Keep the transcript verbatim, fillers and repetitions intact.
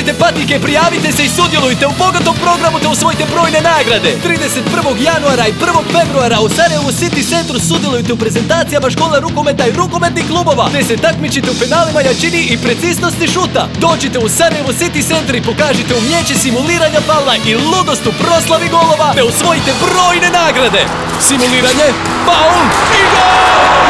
Nosite patike, prijavite se i sudjelujte u bogatom programu te osvojite brojne nagrade. trideset prvog januara i prvog februara u Sarajevo City centru sudjelujte u prezentacijama škola rukometa i rukometnih klubova, te se takmičite u penalima, jačini i preciznosti šuta. Dođite u Sarajevo City centar i pokažite umjeće simuliranja faula i ludost u proslavi golova, te osvojite brojne nagrade. Simuliranje, faul i gol!